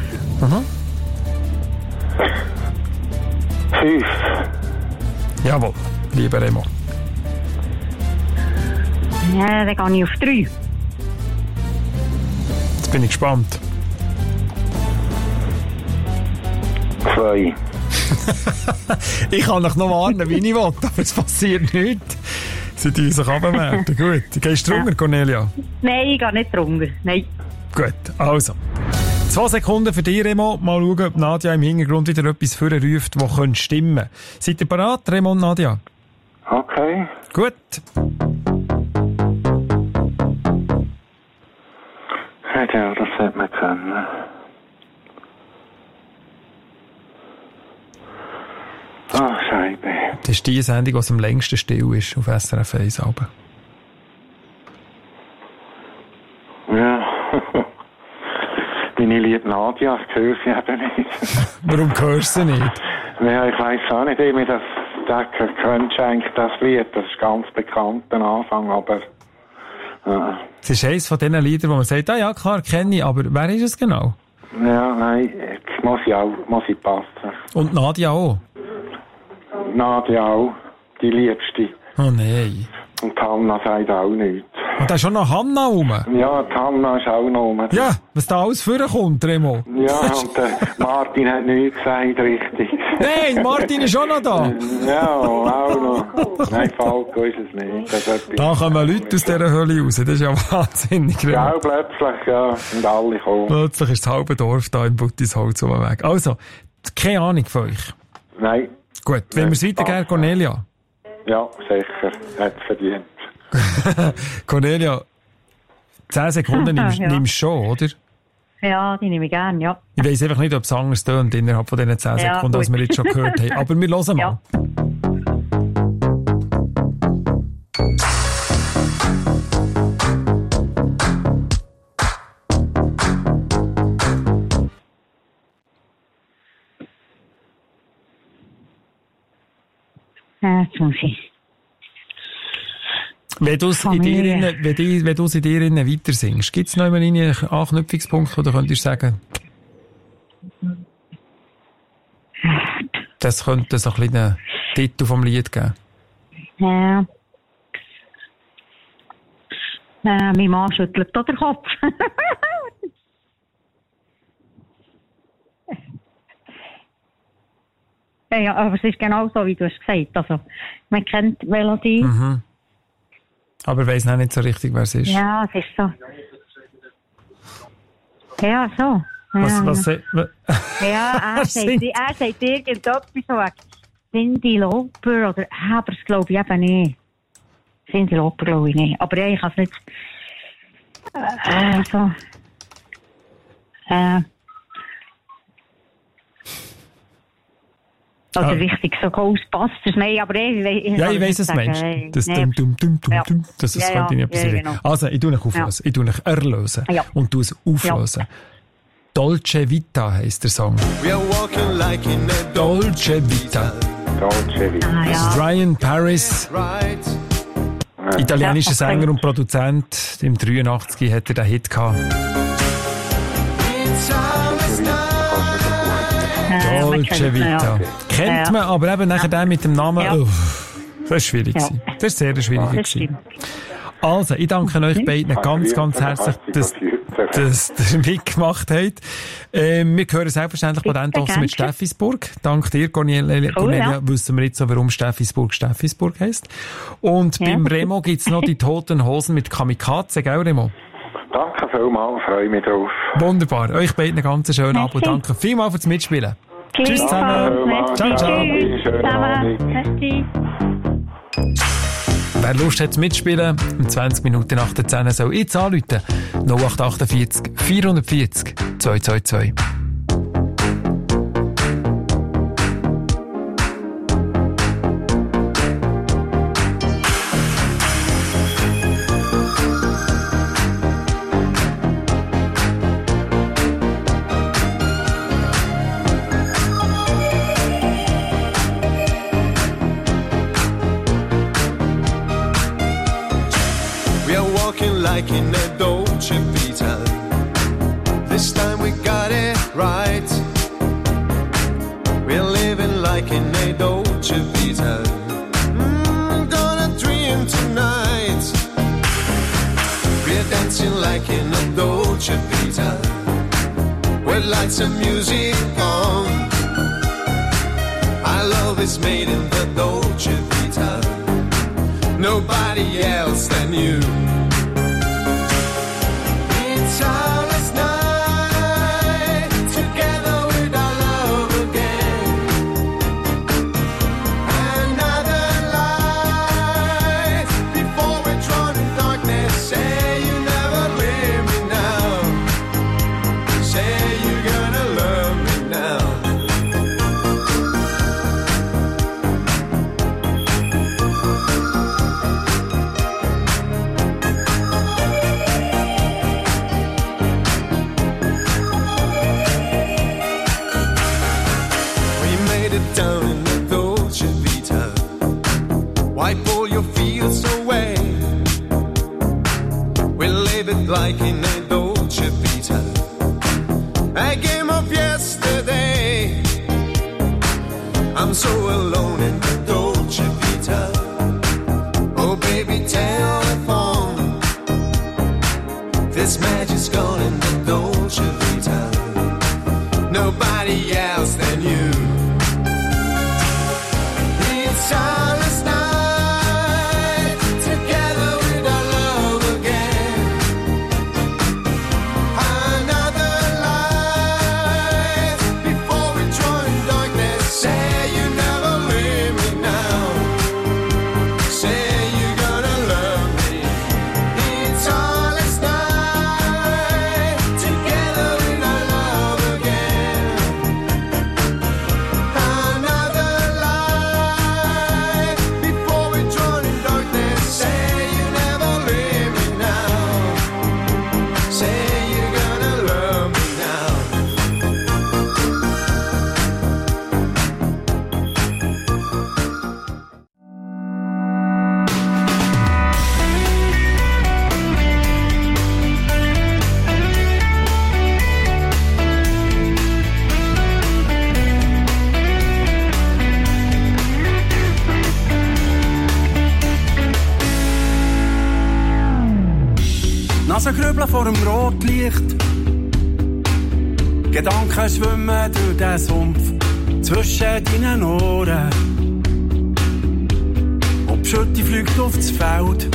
M: 5. Jawohl, lieber Remo. Ja, dann gehe ich auf 3. Jetzt bin ich gespannt. 2. Ich kann dich noch warnen, wie ich will, aber es passiert nichts. Sie tun sich runterwerten. Gut. Gehst du drunter, Cornelia? Nein, ich gehe nicht drunter. Nein. Gut, also. 2 Sekunden für dich, Remo. Mal schauen, ob Nadja im Hintergrund wieder etwas vorruft, das könnte stimmen. Seid ihr bereit, Remo und Nadja? Okay. Gut. Ja, das hätte man können. Ah, Scheibe. Das ist die Sendung, die am längsten still ist auf SRF 1. Ja. Meine liebe Nadja, ich höre sie eben nicht. Warum hörst du sie nicht? Ja, ich weiss auch nicht, wie das kennst eigentlich das Lied. Das ist ganz bekannt am Anfang, aber... Es ist eines von diesen Liedern, wo man sagt, ah ja, klar, kenne ich, aber wer ist es genau? Ja, nein, jetzt muss ich passen. Und Nadja auch? Nadja auch, die Liebste. Oh nein. Und Hanna sagt auch nichts. Und da ist schon noch Hanna rum? Ja, die Hanna ist auch noch rum. Ja, was da alles vorkommt, Remo. Ja, und Martin hat nichts gesagt, richtig. Nein, Martin ist auch noch da. Ja, auch noch. Nein, Falco ist es nicht. Da kommen Leute aus dieser Hölle raus, das ist ja wahnsinnig. Remo. Ja, plötzlich, ja, und alle kommen. Plötzlich ist das halbe Dorf da in Buttisholz weg. Also, keine Ahnung von euch? Nein. Gut, wenn wir es weitergehen, Cornelia? Ja, sicher. Hat es verdient. Cornelia, 10 Sekunden nimmst du schon, oder? Ja, die nehme ich gerne, ja. Ich weiss einfach nicht, ob es anders tönt innerhalb von diesen 10 Sekunden, als wir jetzt schon gehört haben. Aber wir hören mal. Ja. Jetzt muss ich. Wenn du es in dir weiter singst, gibt es noch einen Anknüpfungspunkt, oder könntest du sagen, das könnte so ein bisschen Titel vom Lied geben? Ja. Mein Mann schüttelt den Kopf. Ja, aber es ist genau so, wie du es gesagt hast. Also, man kennt die Melodie. Mhm. Aber weiss noch nicht so richtig, wer es ist. Ja, es ist so. Ja, so. Ja, er sagt irgendetwas weg.
N: Cyndi Lauper oder aber das glaube ich eben nicht. Cyndi Lauper glaube ich nicht. Aber ich kann es nicht. Oder richtig, so Ghostbusters. Nein, aber ich
A: weiss, was du meinst. Das Dum, das könnte ich nicht etwas
N: genau.
A: Also, ich tue euch auflösen. Ich tue euch erlösen. Und tue es auflösen. Dolce Vita heisst der Song.
F: We are walking like in a
A: Dolce Vita.
J: Dolce Vita.
A: Das ist Ryan Paris. Italienischer Sänger und Produzent. Im 83 hat er den Hit gehabt. Dolce Vita. Kennt man, aber eben nachher den mit dem Namen. Das war schwierig. Das war sehr schwierig. Also, ich danke euch beiden ganz, ganz herzlich, dass ihr mitgemacht habt. Wir hören selbstverständlich Patent mit Steffisburg. Dank dir, Cornelia, wissen wir jetzt auch, warum Steffisburg heisst. Und beim Remo gibt's noch die Toten Hosen mit Kamikaze, gell, Remo?
J: Danke vielmals, freue mich drauf.
A: Wunderbar. Euch beiden einen ganz schönen Abend und danke vielmals fürs Mitspielen. Tschüss zusammen. Ciao, ciao. Wer Lust hat zu mitspielen, um 20 Minuten nach der 10 soll jetzt anrufen. 0848 440 222.
F: Like in a Dolce Vita, this time we got it right. We're living like in a Dolce Vita. Gonna dream tonight. We're dancing like in a Dolce Vita, with lights and music on. Our love is made in the Dolce Vita, nobody else than you. Starless night, together with our love again. Another light, before we're drawn in darkness. Say you never leave me now. Say you're gonna love me now. Down in the Dolce Vita, wipe all your fears away. We'll live it like in a Dolce Vita, a game of yesterday. I'm so alone in the Dolce Vita. Oh baby, telephone. This magic's gone in the Dolce Vita, nobody else than you. Starless night, together with our love again. Another light, before we draw in darkness. Say you never leave me now. Say you're gonna love me. Starless night, together with our love again. Another light, before we're drawn in darkness. Say you never leave me now. Say you're gonna love me now.
L: Nasengrübeln vor dem Rotlicht. Gedanken schwimmen durch den Sumpf zwischen deinen Ohren. Und die Schütte fliegt aufs Feld.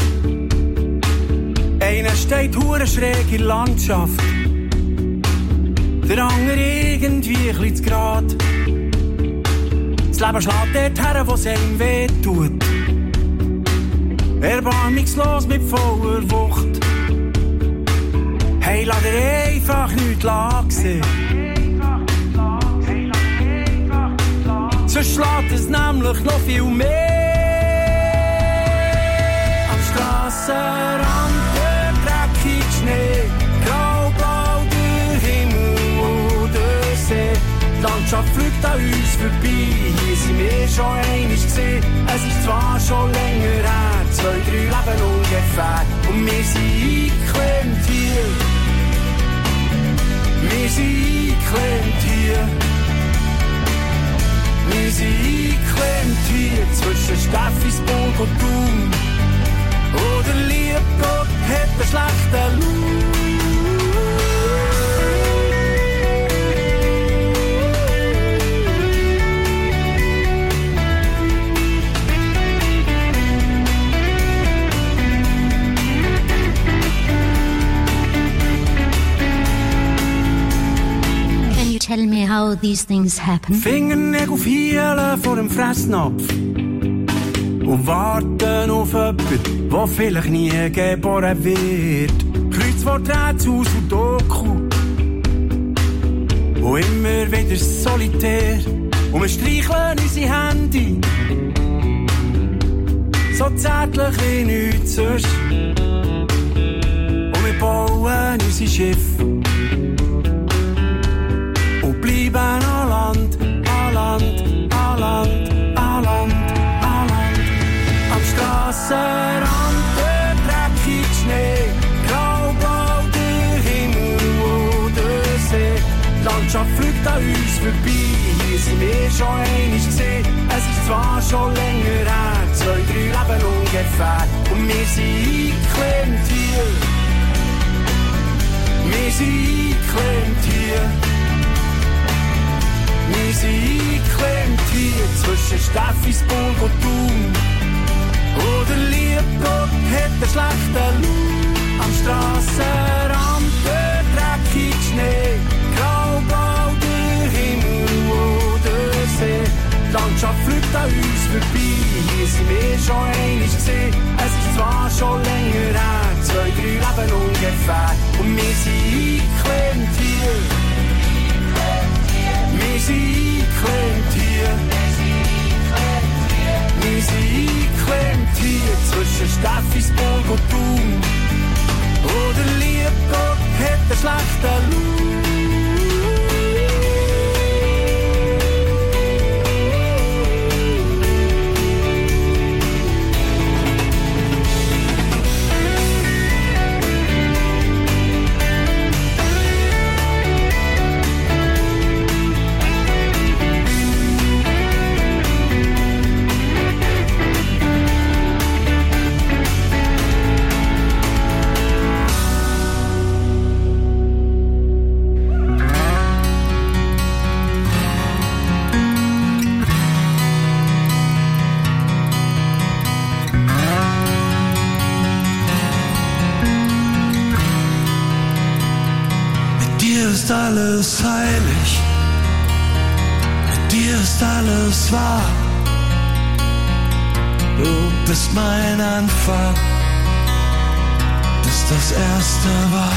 L: Einer steht hure schräg in der Landschaft. Der andere irgendwie ein bisschen zu grad.
O: Das Leben schlägt dort her, wo es einem weh tut. Erbarmungslos mit voller Wucht. Hey, lass dir einfach nichts sehen. Sonst schlägt es nämlich noch viel mehr. Am Strassenrand der dreckige Schnee, grau-blau der Himmel oder See. Die Landschaft fliegt an uns vorbei, hier sind wir schon einmal gesehen. Es ist zwar schon länger her, 2, 3 Leben ungefähr, und wir sind eingeklemmt hier. Wir sind eingeklemmt hier. Wir sind eingeklemmt hier zwischen Steffisburg und Thun. Oh, der liebe Gott hat einen schlechten Lauf.
P: Tell me how these things happen.
O: Fingernägel fielen vor dem Fressnapf und warten auf jemanden, der vielleicht nie geboren wird. Kreuzworträtsel aus Sudoku und immer wieder solitär. Und wir streicheln unsere Hände so zärtlich wie nichts sonst. Und wir bauen unsere Schiffe und bleiben an Land, an Land, an Land, an Land, an Land. Am Strassenrand der dreckige Schnee, grau-blau der Himmel oder See. Die Landschaft fliegt an uns vorbei, hier sind wir schon einmal gesehen. Es ist zwar schon länger her, 2, 3 Leben ungefähr, und wir sind eingeklemmt hier. Wir sind eingeklemmt hier. Wir sind eingeklemmt hier zwischen Steffisburg und Thun. Oh, der liebe Gott hat einen schlechten Lauf. Am Strassenrand der dreckige Schnee, grau-blau der Himmel oder See. Die Landschaft fliegt an uns vorbei, hier sind wir schon einmal gesehen. Es ist zwar schon länger her, 2, 3 Leben ungefähr, und wir sind eingeklemmt hier. Wir sind eingeklemmt hier. Wir sind eingeklemmt hier zwischen Steffisburg und Thun. Oh, der liebe Gott hat einen schlechten Lauf.
E: Ist alles heilig, mit dir ist alles wahr. Du bist mein Anfang, das das erste war.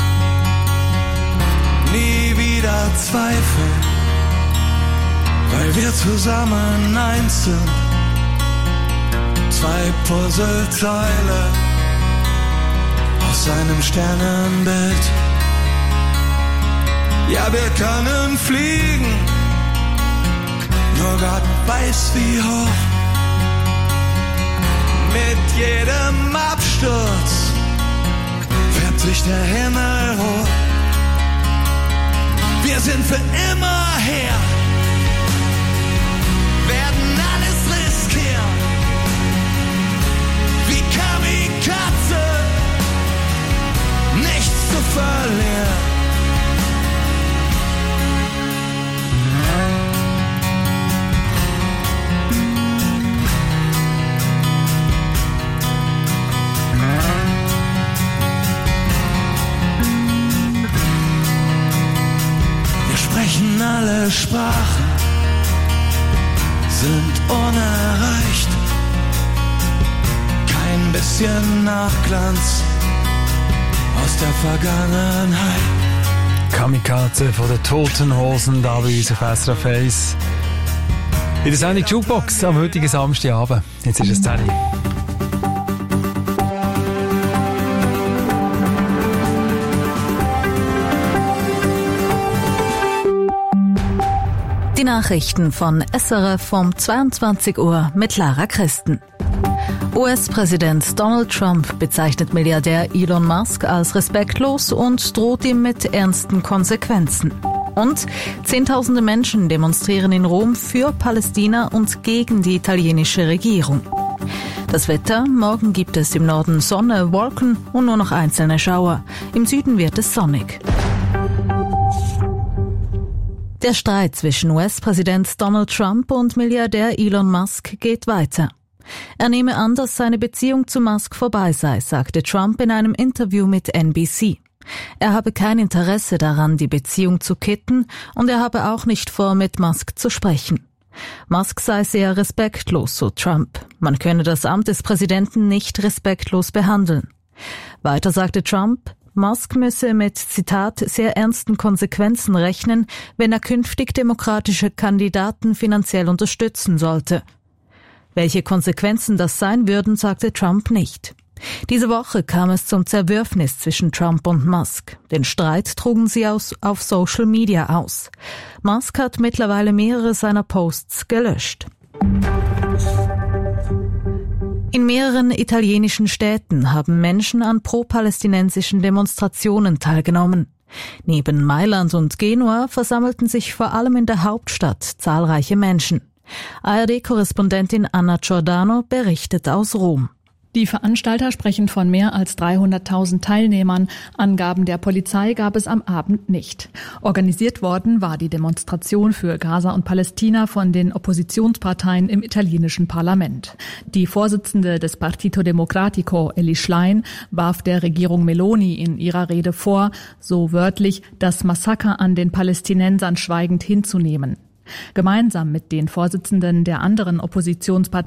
E: Nie wieder Zweifel, weil wir zusammen eins sind. 2 Puzzleteile aus einem Sternenbild. Ja, wir können fliegen, nur Gott weiß wie hoch. Mit jedem Absturz färbt sich der Himmel hoch. Wir sind für immer her, werden alles riskieren, wie Kamikaze, nichts zu verlieren. Alle Sprachen, sind unerreicht. Kein bisschen Nachglanz aus der Vergangenheit.
A: Kamikaze von den Toten Hosen, da bei uns auf SRF 1. In der Sendung Jukebox am heutigen Samstagabend. Jetzt ist es 10.
B: Die Nachrichten von SRF um 22 Uhr mit Lara Christen. US-Präsident Donald Trump bezeichnet Milliardär Elon Musk als respektlos und droht ihm mit ernsten Konsequenzen. Und Zehntausende Menschen demonstrieren in Rom für Palästina und gegen die italienische Regierung. Das Wetter: Morgen gibt es im Norden Sonne, Wolken und nur noch einzelne Schauer. Im Süden wird es sonnig. Der Streit zwischen US-Präsident Donald Trump und Milliardär Elon Musk geht weiter. Er nehme an, dass seine Beziehung zu Musk vorbei sei, sagte Trump in einem Interview mit NBC. Er habe kein Interesse daran, die Beziehung zu kitten, und er habe auch nicht vor, mit Musk zu sprechen. Musk sei sehr respektlos, so Trump. Man könne das Amt des Präsidenten nicht respektlos behandeln. Weiter sagte Trump, Musk müsse mit, Zitat, sehr ernsten Konsequenzen rechnen, wenn er künftig demokratische Kandidaten finanziell unterstützen sollte. Welche Konsequenzen das sein würden, sagte Trump nicht. Diese Woche kam es zum Zerwürfnis zwischen Trump und Musk. Den Streit trugen sie auf Social Media aus. Musk hat mittlerweile mehrere seiner Posts gelöscht. In mehreren italienischen Städten haben Menschen an pro-palästinensischen Demonstrationen teilgenommen. Neben Mailand und Genua versammelten sich vor allem in der Hauptstadt zahlreiche Menschen. ARD-Korrespondentin Anna Giordano berichtet aus Rom.
C: Die Veranstalter sprechen von mehr als 300.000 Teilnehmern. Angaben der Polizei gab es am Abend nicht. Organisiert worden war die Demonstration für Gaza und Palästina von den Oppositionsparteien im italienischen Parlament. Die Vorsitzende des Partito Democratico, Elly Schlein, warf der Regierung Meloni in ihrer Rede vor, so wörtlich, das Massaker an den Palästinensern schweigend hinzunehmen. Gemeinsam mit den Vorsitzenden der anderen Oppositionsparteien